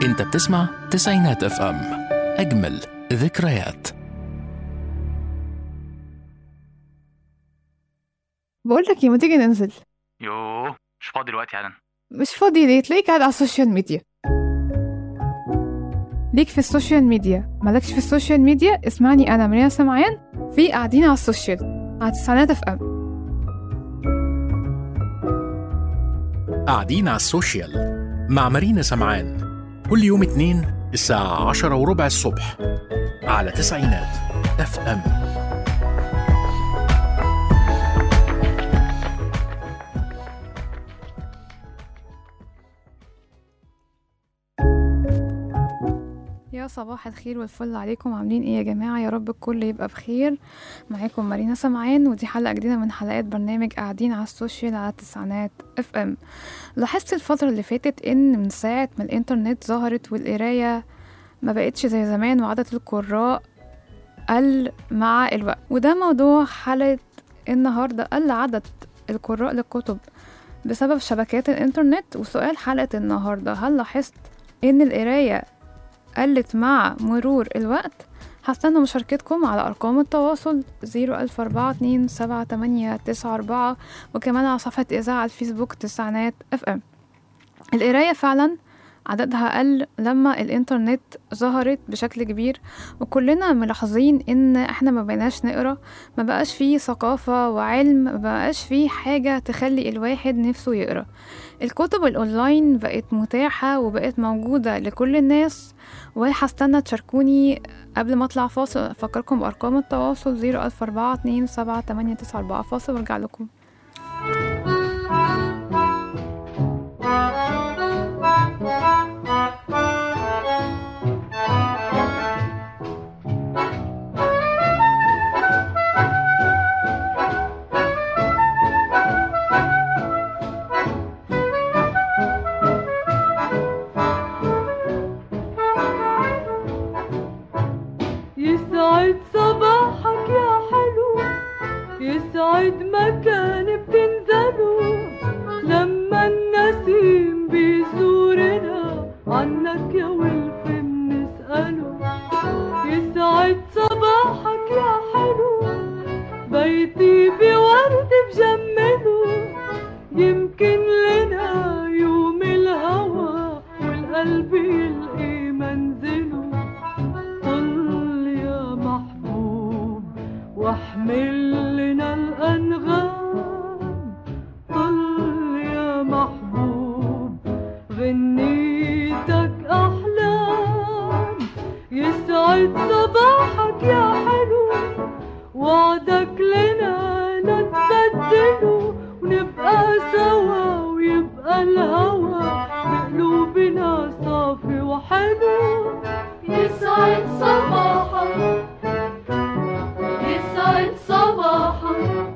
انت بتسمع تسعينات اف ام، اجمل ذكريات. بقول لك ما تيجي ننزل؟ يوه مش فاضي دلوقتي حالا. مش فاضي ليه؟ تلاقيك قاعد على السوشيال ميديا. ليك في السوشيال ميديا مالكش في السوشيال ميديا؟ اسمعني، انا مريم سمعان في قاعدين على السوشيال على تسعينات اف ام. قاعدين على السوشيال مع مارينا سمعان، كل يوم اثنين الساعة 10:15 الصبح على تسعينات اف ام. يا صباح الخير والفل عليكم، عاملين ايه يا جماعة؟ يا رب الكل يبقى بخير. معاكم مارينا سمعان، ودي حلقة جديدة من حلقات برنامج قاعدين على السوشيال على تسعينات اف ام. لاحظت الفترة اللي فاتت ان من ساعة ما الانترنت ظهرت والقراية ما بقتش زي زمان، وعدد القراء قل مع الوقت، وده موضوع حلقة النهاردة. قل عدد القراء للكتب بسبب شبكات الانترنت. وسؤال حلقة النهاردة: هل لاحظت ان القراية قلت مع مرور الوقت؟ هستنى مشاركتكم على أرقام التواصل 004277894، وكمان على صفحة إذاعة الفيسبوك تسعينات اف ام. القراية فعلا عددها قل لما الانترنت ظهرت بشكل كبير، وكلنا ملاحظين ان احنا ما بقيناش نقرا، ما بقاش فيه ثقافة وعلم، ما بقاش فيه حاجة تخلي الواحد نفسه يقرا. الكتب الاونلاين بقت متاحة وبقت موجودة لكل الناس. وهستنى تشاركوني قبل ما اطلع فاصل. افكركم بارقام التواصل 004277894. فاصل وارجع لكم. يسعد صباحك يا حلو، يسعد مكان بتنزله لما النسيم بيزورنا، عنك يا ولف بنسأله. يسعد صباحك يا حلو، بيتي بورد بجمله، يمكن لنا يوم الهوى والقلب يلقي منزله. واحمل لنا الأنغام، طل يا محبوب غنيتك أحلام. يسعد صباحك يا حلو، وعدك لنا نتبدله، ونبقى سوا ويبقى الهوى بقلوبنا صافي وحلو. يسعد صباحك، يسعد صباحك،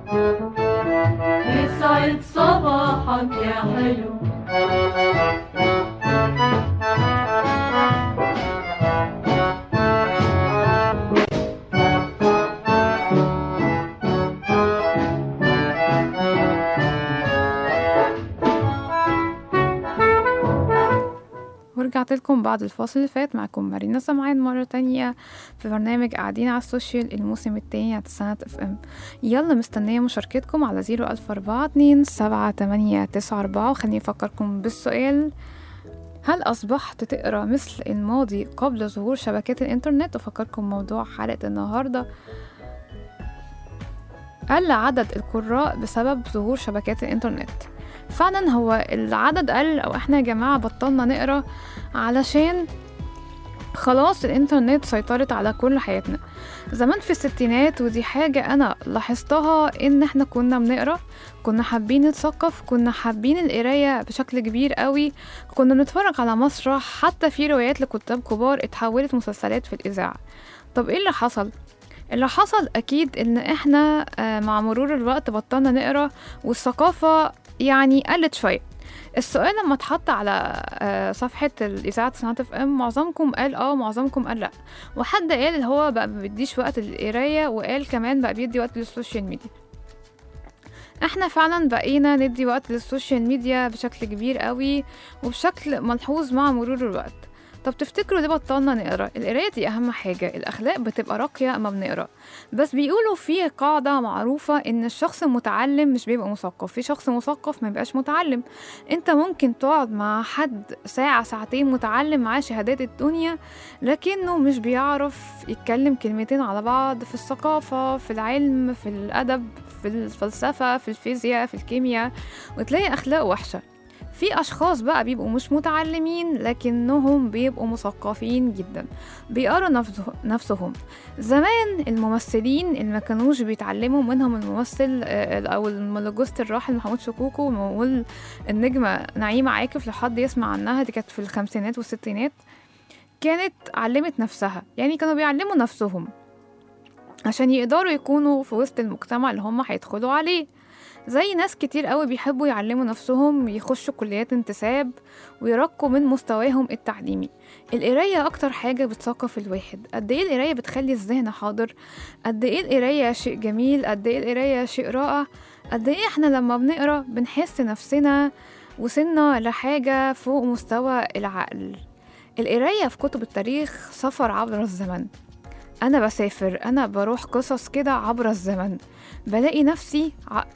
يسعد صباحك يا حلو. ورجعت لكم بعد الفاصل اللي فات. معكم مارينا سمعان مرة تانية في برنامج قاعدين على السوشيال الموسم التاني على تسعينات اف ام. يلا مستنية مشاركتكم على 004277894. وخليني أفكركم بالسؤال: هل أصبحت تقرأ مثل الماضي قبل ظهور شبكات الإنترنت؟ وفكركم موضوع حلقة النهاردة: قل عدد القراء بسبب ظهور شبكات الإنترنت. فعلا هو العدد قل، أو إحنا يا جماعة بطلنا نقرأ علشان خلاص الإنترنت سيطرت على كل حياتنا. زمان في الستينات، ودي حاجة أنا لاحظتها، إن إحنا كنا بنقرأ، كنا حابين نتثقف، كنا حابين القراية بشكل كبير قوي، كنا بنتفرج على مسرح، حتى في روايات لكتاب كبار اتحولت مسلسلات في الإذاعة. طب إيه اللي حصل؟ اللي حصل أكيد إن إحنا مع مرور الوقت بطلنا نقرأ، والثقافة يعني قلت شوية. السؤال لما اتحط على صفحة الإذاعة تسعينات اف ام، معظمكم قال معظمكم قال لا، وحد قال اللي هو بقى بيديش وقت للقراية، وقال كمان بقى بيدي وقت للسوشيال ميديا. احنا فعلا بقينا ندي وقت للسوشيال ميديا بشكل كبير قوي وبشكل ملحوظ مع مرور الوقت. طب تفتكروا ليه بطلنا نقرا؟ القرايه دي اهم حاجه، الاخلاق بتبقى راقيه اما بنقرا. بس بيقولوا في قاعده معروفه ان الشخص المتعلم مش بيبقى مثقف، في شخص مثقف ما بيبقاش متعلم. انت ممكن تقعد مع حد ساعه ساعتين متعلم معاه شهادات الدنيا، لكنه مش بيعرف يتكلم كلمتين على بعض في الثقافه، في العلم، في الادب، في الفلسفه، في الفيزياء، في الكيمياء، وتلاقي اخلاقه وحشه. في أشخاص بقى بيبقوا مش متعلمين لكنهم بيبقوا مثقفين جدا، بيقروا نفسهم. زمان الممثلين اللي ما كانوش بيتعلموا، منهم الممثل أو الملوجست الراحل محمود شكوكو، والنجمة نعيمة عاكف لحد يسمع عنها، دي كانت في الخمسينات والستينات، كانت علمت نفسها. يعني كانوا بيعلموا نفسهم عشان يقدروا يكونوا في وسط المجتمع اللي هم هيدخلوا عليه. زي ناس كتير قوي بيحبوا يعلموا نفسهم، يخشوا كليات انتساب ويرقوا من مستواهم التعليمي. القراية أكتر حاجة بتثقف الواحد. قد إيه القراية بتخلي الذهن حاضر، قد إيه القراية شيء جميل، قد إيه القراية شيء رائع، قد إيه إحنا لما بنقرأ بنحس نفسنا وصلنا لحاجة فوق مستوى العقل. القراية في كتب التاريخ سفر عبر الزمن. أنا بسافر، أنا بروح قصص كده عبر الزمن، بلاقي نفسي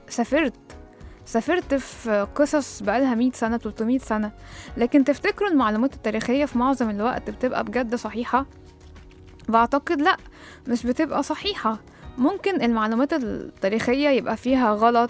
سافرت في قصص بقالها 100 سنة 300 سنة. لكن تفتكروا المعلومات التاريخية في معظم الوقت بتبقى بجد صحيحة؟ بعتقد لأ، مش بتبقى صحيحة. ممكن المعلومات التاريخية يبقى فيها غلط،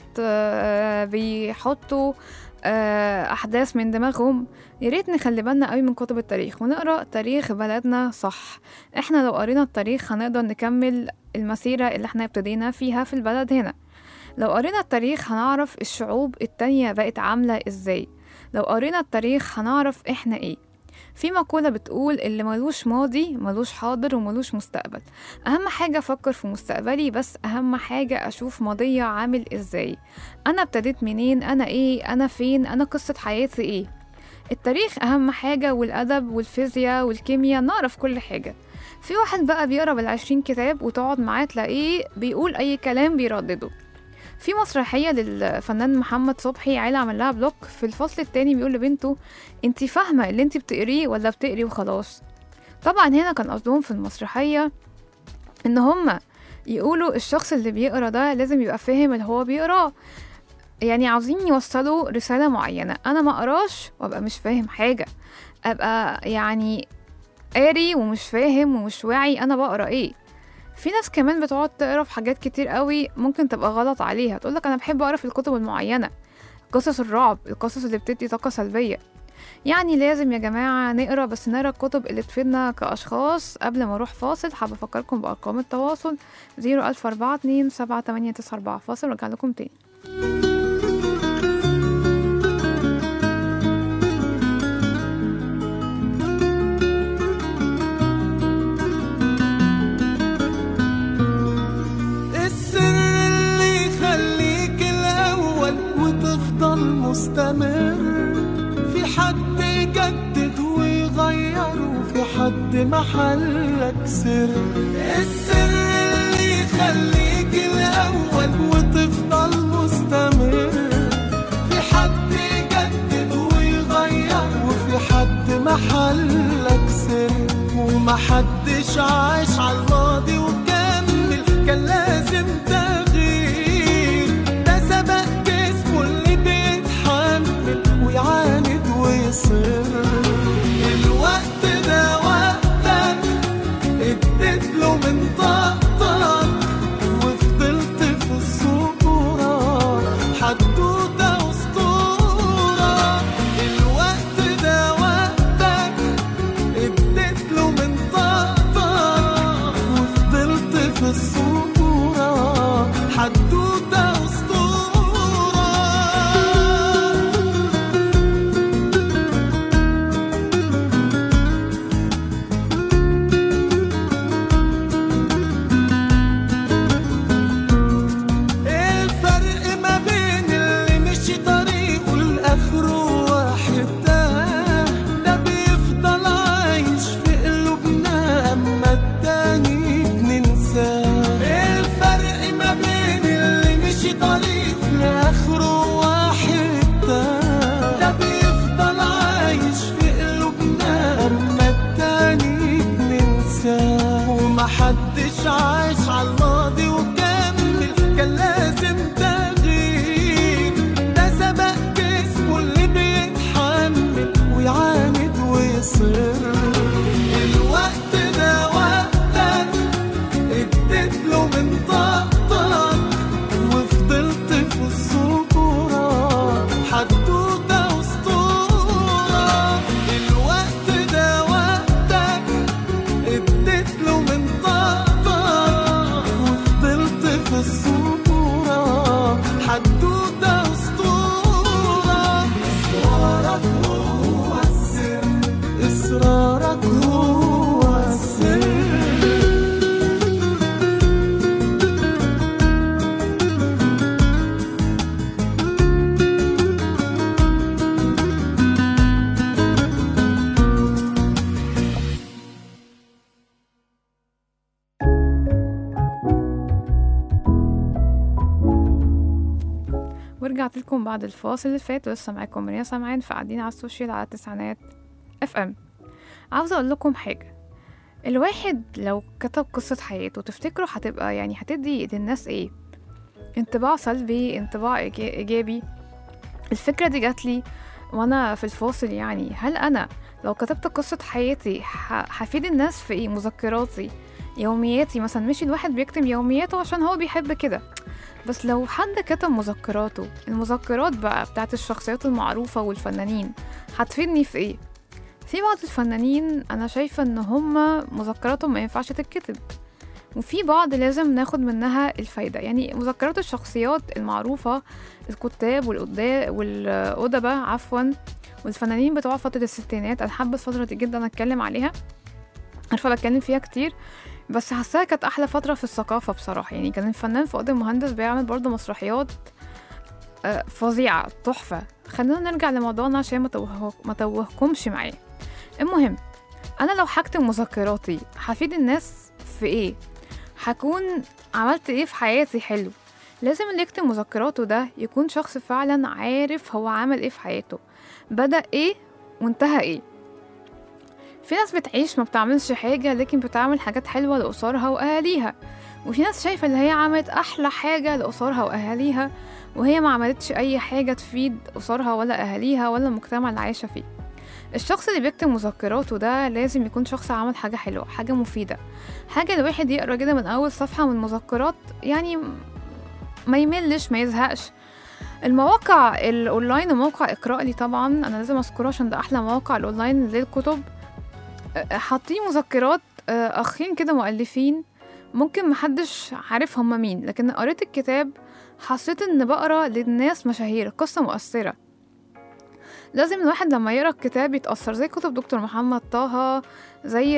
بيحطوا أحداث من دماغهم. ياريت نخلي بالنا قوي من كتب التاريخ ونقرأ تاريخ بلدنا صح. احنا لو قرينا التاريخ هنقدر نكمل المسيرة اللي احنا ابتدينا فيها في البلد هنا. لو قرينا التاريخ هنعرف الشعوب التانية بقت عاملة ازاي. لو قرينا التاريخ هنعرف احنا ايه. في مقولة بتقول اللي ملوش ماضي ملوش حاضر وملوش مستقبل. أهم حاجة أفكر في مستقبلي، بس أهم حاجة أشوف ماضية عامل إزاي، أنا ابتديت منين، أنا إيه، أنا فين، أنا قصة حياتي إيه. التاريخ أهم حاجة، والأدب والفيزياء والكيمياء نعرف كل حاجة. في واحد بقى بيقرأ بال20 كتاب وتقعد معاه تلاقيه بيقول أي كلام بيردده. في مسرحية للفنان محمد صبحي عيلة عمل لها بلوك، في الفصل التاني بيقول لبنته انتي فاهمة اللي انتي بتقريه ولا بتقري وخلاص؟ طبعا هنا كان قصدهم في المسرحية ان هما يقولوا الشخص اللي بيقرأ ده لازم يبقى فاهم اللي هو بيقراه. يعني عاوزين يوصلوا رسالة معينة. انا ما اقراش وابقى مش فاهم حاجة، ابقى يعني قاري ومش فاهم ومش واعي انا بقرأ ايه. في ناس كمان بتقعد تقرا في حاجات كتير قوي ممكن تبقى غلط عليها، تقولك انا بحب اقرا في الكتب المعينه، قصص الرعب، القصص اللي بتدي طاقه سلبيه. يعني لازم يا جماعه نقرا، بس نقرا الكتب اللي تفيدنا كاشخاص. قبل ما اروح فاصل حابه افكركم بارقام التواصل 010427894. فاصل ورجع لكم تاني. مستمر، في حد يجدد ويغير، وفي حد محلك سر. السر اللي يخليك الأول وتفضل مستمر، في حد يجدد ويغير، وفي حد محلك سر. ومحدش عاش عالماضي وكمل، كان لازم تغيير. ده سبق جسمه اللي ويعاند ويصر. الوقت ده وقتك، اديت له من طاقتك، وفضلت في الصورة حدوتة أسطورة. الوقت ده وقتك، اديت له من طاقتك، وفضلت في الصورة حدوتة أسطورة. ورجعت لكم بعد الفاصل اللي فات، ولسه معاكم مريم سمعان في قاعدين على السوشيال على تسعينات FM. عاوزة أقول لكم حاجة، الواحد لو كتب قصة حياته تفتكروا هتبقى يعني هتدي للناس ايه؟ انطباع سلبي، انطباع إيجابي؟ الفكرة دي جات لي وانا في الفاصل. يعني هل انا لو كتبت قصة حياتي هفيد الناس في ايه؟ مذكراتي، يومياتي مثلا. مش الواحد بيكتب يومياته عشان هو بيحب كده، بس لو حد كتب مذكراته، المذكرات بقى بتاعت الشخصيات المعروفة والفنانين، هتفيدني في ايه؟ في بعض الفنانين انا شايفة ان هما مذكراتهم ما ينفعش تتكتب، وفي بعض لازم ناخد منها الفايدة. يعني مذكرات الشخصيات المعروفة، الكتاب والأدباء عفوا، والفنانين بتوع فترة الستينات، أنا حابة الفترة دي جدا أتكلم عليها، عارفة بتكلم فيها كتير، بس حاساها كانت أحلى فترة في الثقافة بصراحة. يعني كان الفنان فؤاد المهندس بيعمل برضه مسرحيات فظيعة تحفة. خلينا نرجع لموضوعنا عشان ما توهكمش معايا. المهم، أنا لو هكتب مذكراتي هفيد الناس في إيه؟ هكون عملت إيه في حياتي حلو؟ لازم اللي يكتب مذكراته ده يكون شخص فعلا عارف هو عمل إيه في حياته، بدأ إيه وانتهى إيه. في ناس بتعيش ما بتعملش حاجة لكن بتعمل حاجات حلوة لأسرها وأهاليها، وفي ناس شايفة اللي هي عملت أحلى حاجة لأسرها وأهاليها وهي ما عملتش أي حاجة تفيد أسرها ولا أهاليها ولا المجتمع اللي عايشة فيه. الشخص اللي بيكتب مذكراته ده لازم يكون شخص عمل حاجة حلوة، حاجة مفيدة، حاجة الواحد يقرأ كده من أول صفحة من المذكرات يعني ما يملش ما يزهقش. المواقع الأونلاين وموقع اقرأ لي طبعا أنا لازم أذكره عشان ده أحلى مواقع الأونلاين للكتب، حاطين مذكرات أخين كده مؤلفين ممكن محدش عارف هما مين، لكن قريت الكتاب حسيت إن بقرأ للناس مشاهير، قصة مؤثرة. لازم الواحد لما يقرأ الكتاب يتأثر، زي كتب دكتور محمد طه، زي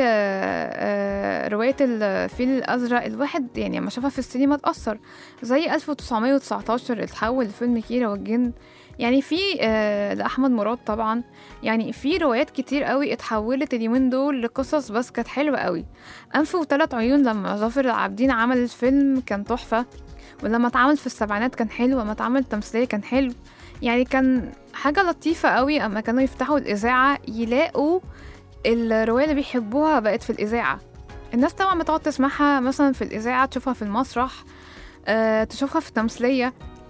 رواية الفيل الأزرق، الواحد يعني لما شافها في السينما اتأثر، زي 1919 اتحول لفيلم كيرة والجن. يعني في لأحمد مراد طبعا، يعني في روايات كتير قوي اتحولت اليومين دول لقصص بس كانت حلوة قوي. أنف وثلاث عيون لما ظافر العابدين عمل الفيلم كان تحفة، ولما اتعمل في السبعينات كان حلو، لما اتعمل تمثيلية كان حلو. يعني كان حاجة لطيفة قوي أما كانوا يفتحوا الإذاعة يلاقوا الرواية اللي بيحبوها بقت في الإذاعة. الناس طبعا بتقعد تسمعها مثلا في الإذاعة، تشوفها في المسرح، تشوفها في تمثيلية،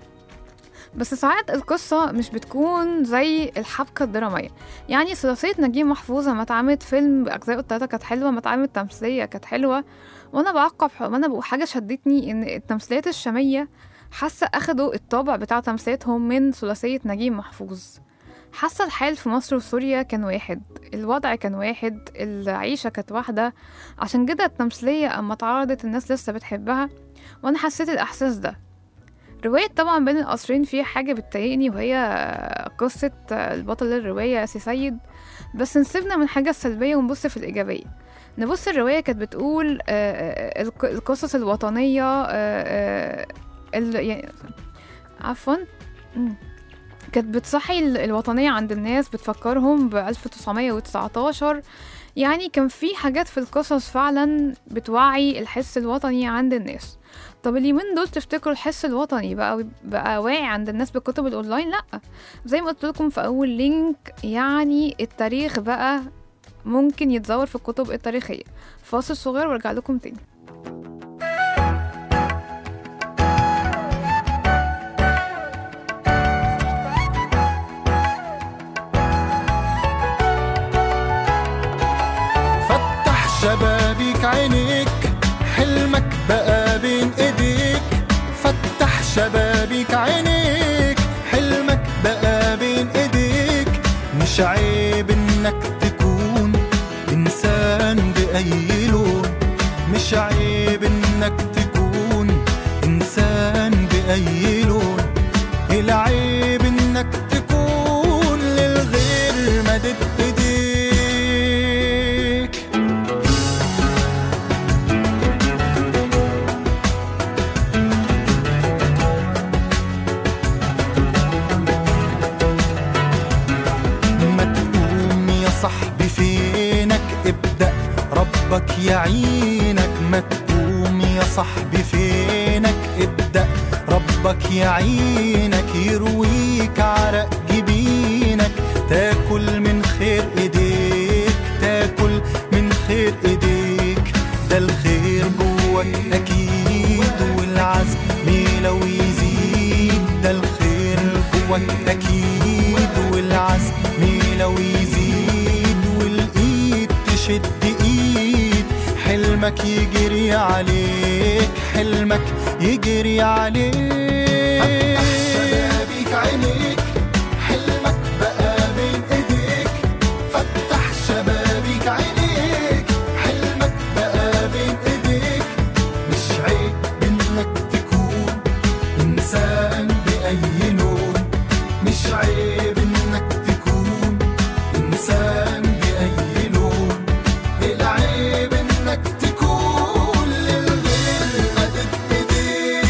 بس ساعات القصة مش بتكون زي الحبكة الدرامية. يعني ثلاثية نجيب محفوظ لما اتعملت فيلم بأجزاء التلاتة كانت حلوة، لما اتعملت تمثيلية كانت حلوة. وأنا بعقب، أنا بقول حاجة شدتني إن التمثيليات الشامية حاسة أخدوا الطابع بتاع تمثيليتهم من ثلاثية نجيب محفوظ. حاسة الحال في مصر وسوريا كان واحد، الوضع كان واحد، العيشة كانت واحدة، عشان كده التمثيلية أما اتعرضت الناس لسه بتحبها، وأنا حسيت الإحساس ده. رواية طبعا بين القصرين فيها حاجة بتضايقني، وهي قصة البطل الرواية سي سيد، بس نسيبنا من حاجة السلبية ونبص في الإيجابية. نبص الرواية كانت بتقول القصص الوطنية يعني عفوا كانت بتصحي الوطنية عند الناس، بتفكرهم ب1919. يعني كان في حاجات في القصص فعلا بتوعي الحس الوطني عند الناس. طب اليومين دول تفتكروا الحس الوطني بقى واعي عند الناس بالكتب الأونلاين؟ لأ، زي ما قلت لكم في أول لينك، يعني التاريخ بقى ممكن يتزور في الكتب التاريخية. فاصل صغير وارجع لكم تاني. شبابيك عينيك، حلمك بقى بين ايديك. فتح شبابيك عينيك، حلمك بقى بين ايديك. مش عيب انك تكون انسان بأي لون، مش عيب انك تكون انسان بأي لون. العيب انك تكون للغير مدد ايديك. صاحبي فينك ابدأ ربك يعينك. ما تقوم يا صاحبي فينك ابدأ ربك ربك يعينك يرويك عرق جبينك، تاكل من خير ايديك، تاكل من خير ايديك. ده الخير جواك اكيد والعزم لو يزيد، ده الخير جواك اكيد والعزم لو يزيد. والايد تشد ايد، حلمك يجري عليك، حلمك يجري عليك. فتح شبابيك عينيك، حلمك بقى بين ايديك. فتح شبابيك عينيك، حلمك بقى بين ايديك. مش عيب انك تكون انسان باي لون، مش عيب انك تكون انسان باي لون. العيب انك تكون للغير مدد ايديك.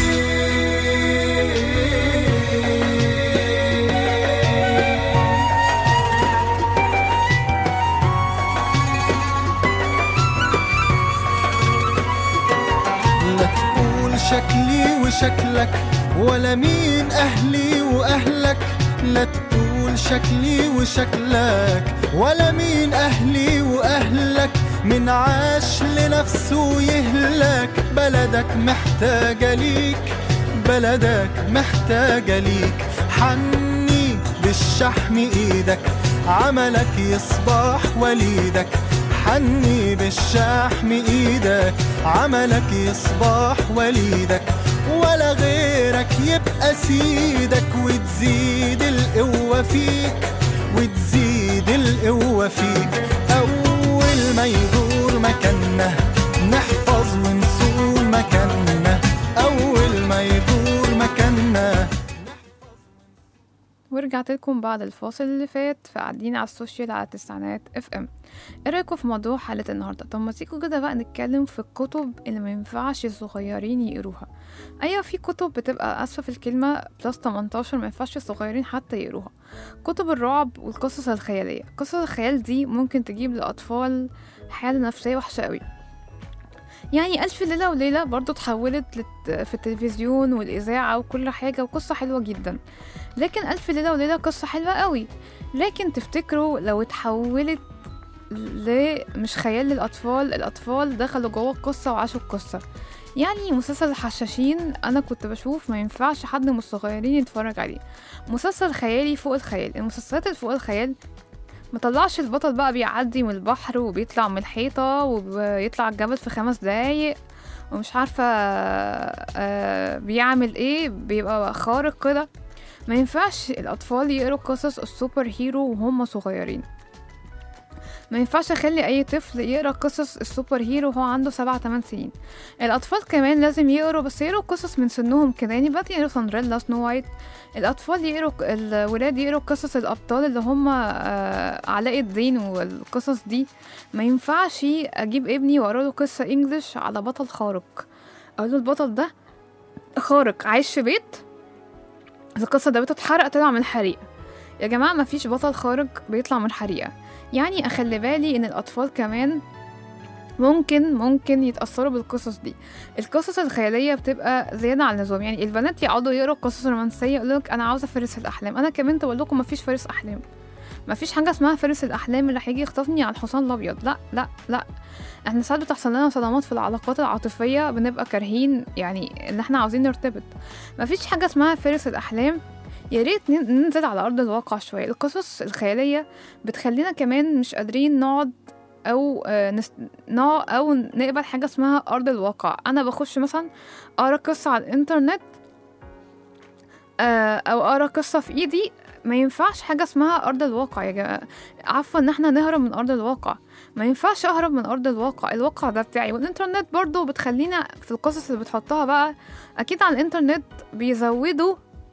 لا تقول شكلي وشكلك، ولا مين أهلي وأهلك. لا تقول شكلي وشكلك، ولا مين أهلي وأهلك. من عاش لنفسه يهلك، بلدك محتاجة ليك، بلدك محتاجة ليك. حني بالشحم إيدك، عملك يصبح وليدك. حني بالشحم إيدك، عملك يصبح وليدك. ولا غيرك يبقى سيدك، وتزيد القوة فيك، وتزيد القوة فيك. أول ما يدور مكاننا نحفظ ونصول مكاننا، أول ما يدور مكاننا. ورجعت لكم بعد الفاصل اللي فات، فقاعدين على السوشيال على تسعينات اف ام. ايه رايكم في موضوع حلقة النهارده؟ طب ما تيجوا كده بقى نتكلم في الكتب اللي ما ينفعش الصغيرين يقروها. ايوه، في كتب بتبقى اسفه في الكلمه بلس 18 ما ينفعش الصغيرين حتى يقروها. كتب الرعب والقصص الخياليه. قصص الخيال دي ممكن تجيب لاطفال حاله نفسيه وحشه قوي. يعني ألف ليلة وليلة برضو تحولت في التلفزيون والإذاعة وكل حاجة، وقصة حلوة جدا. لكن ألف ليلة وليلة قصة حلوة قوي، لكن تفتكروا لو اتحولت مش خيال للأطفال، الأطفال دخلوا جوه القصة وعاشوا القصة. يعني مسلسل الحشاشين أنا كنت بشوف ما ينفعش حد من الصغيرين يتفرج عليه. مسلسل خيالي فوق الخيال. المسلسلات اللي فوق الخيال مطلعش البطل بقى بيعدي من البحر وبيطلع من الحيطة وبيطلع الجبل في 5 دقايق ومش عارفة بيعمل ايه، بيبقى خارق كده. ما ينفعش الأطفال يقروا قصص السوبر هيرو وهم صغيرين. ما ينفعش اخلي اي طفل يقرا قصص السوبر هيرو وهو عنده 7-8 سنين. الاطفال كمان لازم يقروا، بس يقروا قصص من سنهم كده. يعني بقى يقروا سندريلا، سنو وايت. الاطفال يقروا، الولاد يقروا قصص الابطال اللي هم علاء الدين والقصص دي. ما ينفعش اجيب ابني واقرا له قصه انجليش على بطل خارق، اقول له البطل ده خارق عايش في بيت، القصه ده بتتحرق طلع من حريقه. يا جماعه ما فيش بطل خارق بيطلع من حريقه. يعني اخلي بالي ان الاطفال كمان ممكن يتأثروا بالقصص دي. القصص الخيالية بتبقى زيادة عن اللزوم. يعني البنات يقعدوا يقروا قصص رومانسية يقولك انا عاوزة فارس الاحلام. انا كمان تقول لكم مفيش فارس احلام، مفيش حاجة اسمها فارس الاحلام اللي هيجي يخطفني على الحصان الابيض. لا لا لا، احنا ساعات بتحصل لنا صدمات في العلاقات العاطفية، بنبقى كارهين يعني ان احنا عاوزين نرتبط. مفيش حاجة اسمها فارس الاحلام. يا ريت ننزل على ارض الواقع شويه. القصص الخياليه بتخلينا كمان مش قادرين نقعد او نقبل حاجه اسمها ارض الواقع. انا بخش مثلا اقرا قصه على الانترنت او اقرا قصه في ايدي، ما ينفعش حاجه اسمها ارض الواقع يا جماعه. عفوا ان احنا نهرب من ارض الواقع، ما ينفعش اهرب من ارض الواقع. الواقع ده بتاعي. والانترنت برضو بتخلينا في القصص اللي بتحطها بقى اكيد على الانترنت بيزودوا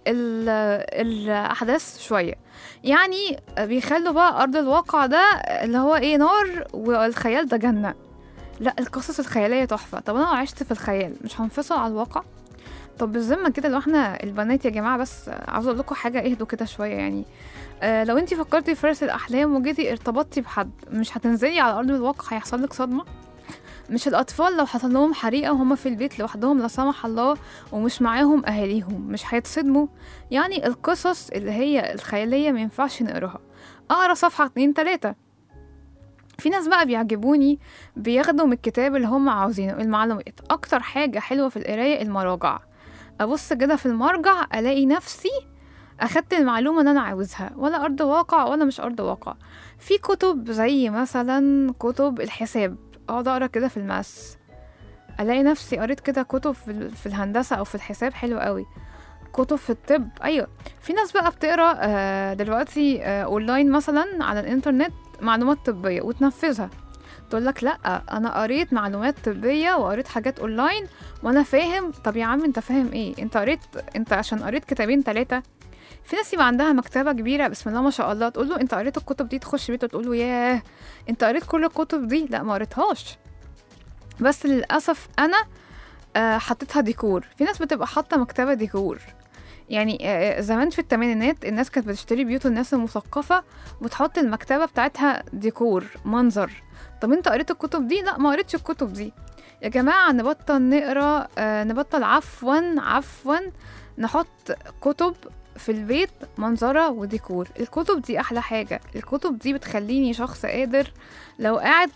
الأحداث شوية. يعني بيخلوا بقى أرض الواقع ده اللي هو إيه نار والخيال ده جنة. لا، القصص الخيالية تحفة. طب أنا لو عشت في الخيال مش هنفصل على الواقع؟ طب بالذمة كده لو احنا البنات يا جماعة، بس عاوز أقول لكم حاجة، اهدوا كده شوية. يعني لو انتي فكرتي في فارس الأحلام وجيتي ارتبطتي بحد، مش هتنزلي على أرض الواقع، هيحصل لك صدمة. مش الأطفال لو حصل لهم حريقة وهم في البيت لوحدهم لا سمح الله ومش معاهم أهاليهم مش هيتصدموا؟ يعني القصص اللي هي الخيالية مينفعش نقراها، أقرأ صفحة 2 3. في ناس بقى بيعجبوني بياخدوا من الكتاب اللي هم عاوزينه المعلومات. أكتر حاجة حلوة في القراية المراجع، أبص كده في المرجع ألاقي نفسي أخدت المعلومة اللي أنا عاوزها، ولا أرض واقع ولا مش أرض واقع. في كتب زي مثلا كتب الحساب، أقعد أقرأ كده في الماس ألاقي نفسي قريت كده كتب في الهندسة أو في الحساب حلو قوي. كتب في الطب، أيوة. في ناس بقى بتقرأ دلوقتي أونلاين مثلا على الإنترنت معلومات طبية وتنفذها، تقول لك لا انا قريت معلومات طبيه وقريت حاجات اونلاين وانا فاهم. طب يا عم انت فاهم ايه؟ انت عشان قريت كتابين 3. في ناس يبقى عندها مكتبه كبيره بسم الله ما شاء الله، تقول له انت قريت الكتب دي، تخش بيته تقول له ياه انت قريت كل الكتب دي؟ لا ما قريتهاش، بس للاسف انا حطيتها ديكور. في ناس بتبقى حاطه مكتبه ديكور، يعني زمان في الثمانينات الناس كانت بتشتري بيوت الناس المثقفه وتحط المكتبه بتاعتها ديكور منظر. طب انت قريت الكتب دي؟ لا ما قريتش الكتب دي. يا جماعه نبطل نقرا، نبطل عفوا نحط كتب في البيت منظره وديكور. الكتب دي احلى حاجه، الكتب دي بتخليني شخص قادر لو قاعد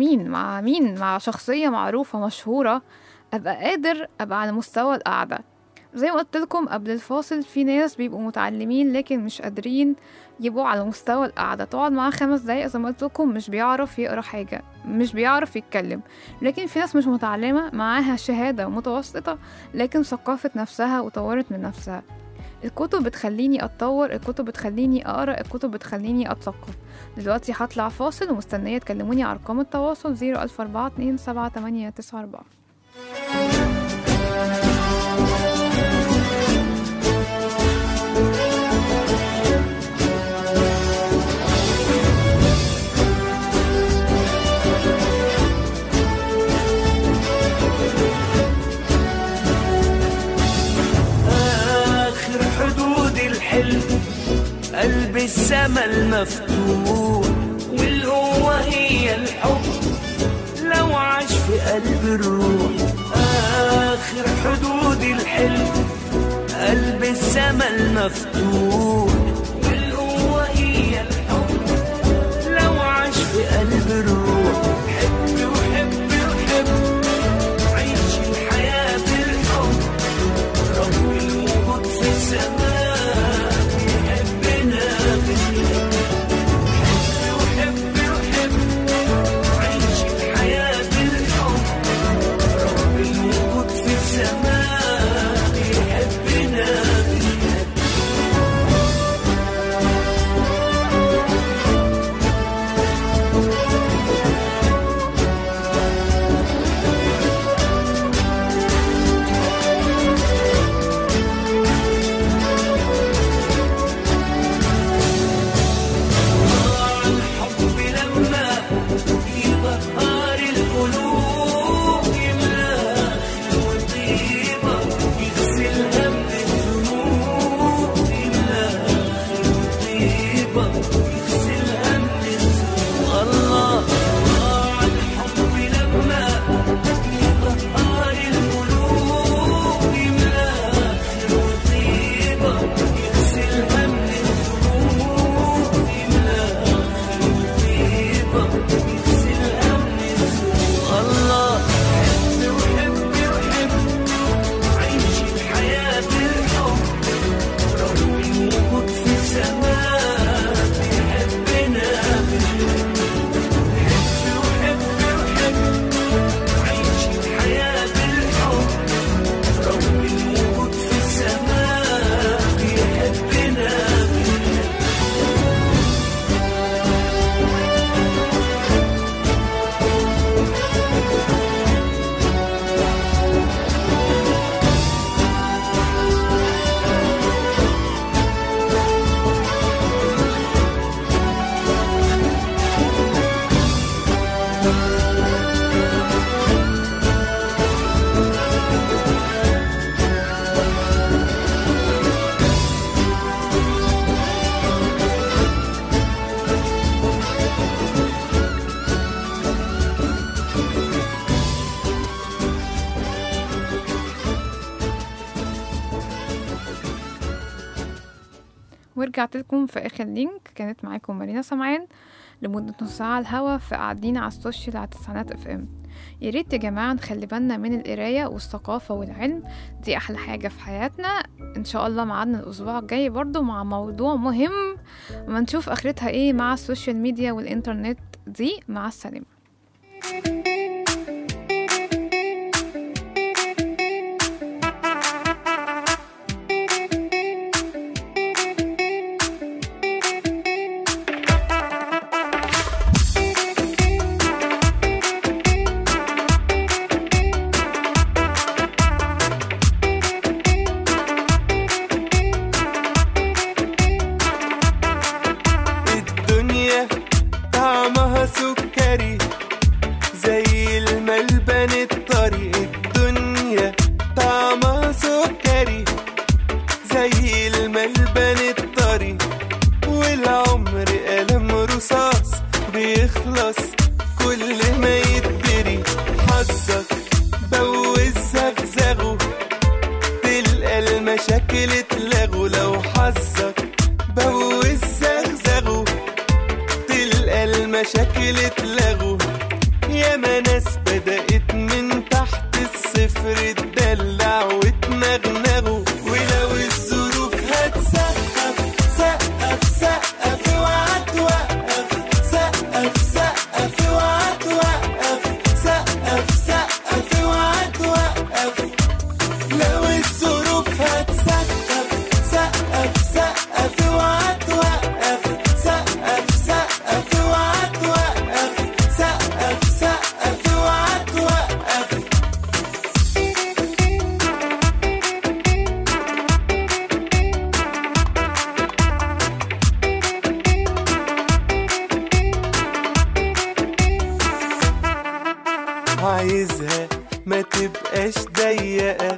مع شخصيه معروفه مشهوره ابقى قادر ابقى على مستوى القعده. زي ما قلت لكم قبل الفاصل، في ناس بيبقوا متعلمين لكن مش قادرين يبقوا على مستوى القعدة. تقعد معاه 5 دقايق زي ما قلت لكم مش بيعرف يقرا حاجة، مش بيعرف يتكلم. لكن في ناس مش متعلمة معاها شهادة متوسطة لكن ثقافت نفسها وطورت من نفسها. الكتب بتخليني اتطور، الكتب بتخليني اقرا، الكتب بتخليني اتثقف. دلوقتي هطلع فاصل ومستنية تكلموني على ارقام التواصل 004277894. قلب السما المفتوح والقوة هي الحب لو عاش في قلب الروح. آخر حدود الحلم قلب السما المفتوح والقوة هي الحب لو عاش في قلب الروح. حب وحب وحب عيش الحياة بالحب، رب الوجود في السماء ورجعت لكم في آخر لينك. كانت معاكم مارينا سمعان لمدة نص ساعة على الهوا في قاعدين على السوشيال على تسعينات FM. يا ريت يا جماعة نخلي بالنا من القراية والثقافة والعلم، دي أحلى حاجة في حياتنا. إن شاء الله معادنا الأسبوع الجاي برضو مع موضوع مهم، ما نشوف آخرتها إيه مع السوشيال ميديا والإنترنت دي. مع السلامة. عايزها ما تبقاش ضيقة،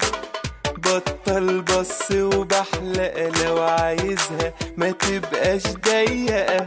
بطل بص وبحلقة. لو عايزها ما تبقاش ضيقة،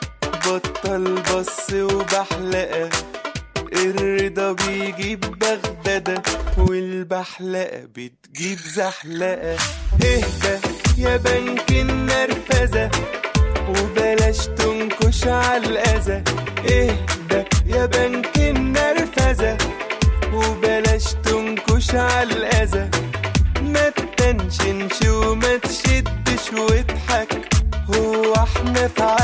بطل بص وبحلقة. الرضا بيجيب بغدادة والبحلقة بتجيب زحلقة. اهدى يا بنك النرفزة وبلاش تنكش عالأذى. اهدى يا بنك النرفزة وبلاش تنكش عالأذى. ما تنشنش وما تشدش واضحك، هو احنا في